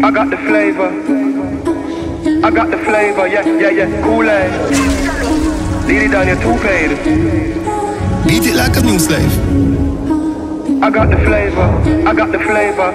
I got the flavor. I got the flavor, yeah, Kool-Aid. Lead it down your two-paid. Beat it like a new slave. I got the flavor, I got the flavor.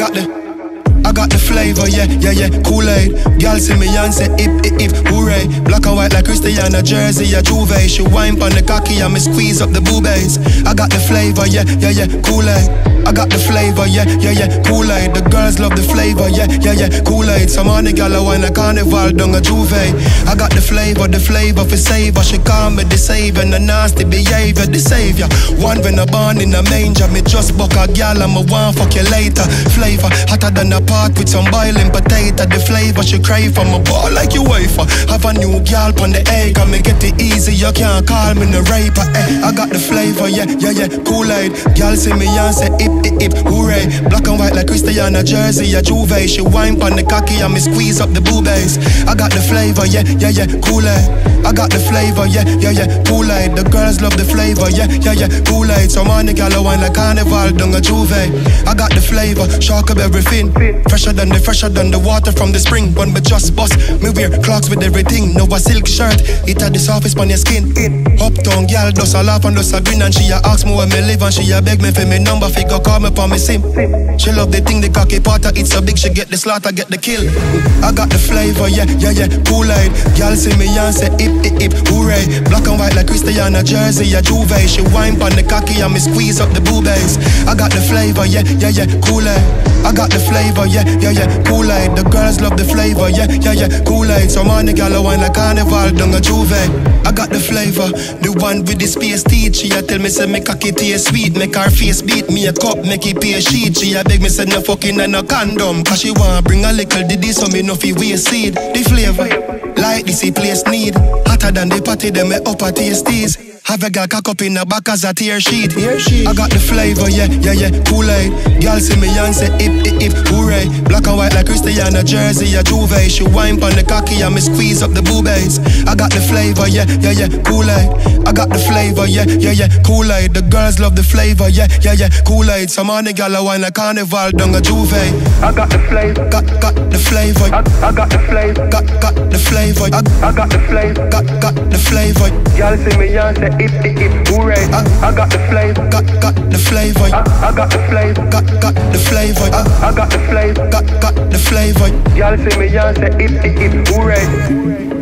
I got the flavor, yeah, Kool-Aid. Girl see me and say, if, hooray. Black and white like Christiana, Jersey, a Juve. She wine pon the cocky and me squeeze up the boobies. I got the flavor, yeah, Kool-Aid. I got the flavor, yeah, Kool-Aid. The girls love the flavor, yeah, Kool-Aid. Some of the gal a wine a carnival down a Juve. I got the flavor for savor. She call me the savior, the nasty behavior, the savior. One when I born in a manger, me just buck a gal and me want fuck you later. Flavor hotter than a pot with some boiling potato. The flavor she crave for my ball like you wafer. Have a new gal pon the egg and me get it easy. You can't call me no raper. I got the flavor, yeah, Kool-Aid. Gal see me and say if, hooray. Black and white like Christiana, Jersey, a Juve. She wine pon the cocky and me squeeze up the boobies. I got the flavor, yeah, Kool-Aid. I got the flavor, yeah, Kool-Aid. The girls love the flavor, yeah, Kool-Aid. Some of the gal a wine like carnival down a Juve. I got the flavor, shock of everything. Fresher than the water from the spring. When me just bust, me wear clocks with everything. No a silk shirt, it had the surface on your skin. Uptown gal does a laugh and does a grin. And she a ask me where me live and she a beg me for me number. Figure call me for me sim. She love the thing, the cocky potter. It's so big she get the slaughter, get the kill. I got the flavor, yeah, Kool-Aid. Gal see me and say if, hooray. Black and white like Christiana, Jersey, a Juve. She wine pon the cocky and me squeeze up the boobies. I got the flavor, yeah, Kool-Aid. I got the flavor, yeah, Kool-Aid. The girls love the flavor, yeah, Kool-Aid. Some of the gal a wine like carnival down a Juve. I got the flavor, the one with the space teeth. She a tell me say me cocky taste sweet. Make her face beat me a cup, make it pay a sheet. She a beg me say no fucking and no condom. Cause she want bring a little diddy so me no fi waste seed. The flavor, like this he place need. Hotter than the party, them me upper tasties. Have a girl cock up in the back as a tear sheet. I got the flavor, yeah, Kool-Aid. Girl see me and say if, hooray. Black and white like Christiana, Jersey, a Juve. She wine pon the cocky and me squeeze up the boobies. I got the flavor, yeah, Kool-Aid. I got the flavor, yeah, Kool-Aid. The girls love the flavor, yeah, Kool-Aid. Some of the gal a wine a carnival down a Juve. I got the flavor, got the flavor. I got the flavor, got the flavor. I got the flavor, got the flavor. Y'all see me and say if, hooray. I got the flavor, got the flavor. I got the flavor, got the flavor. I got the flavor, got the flavor. Y'all see me and say if, hooray.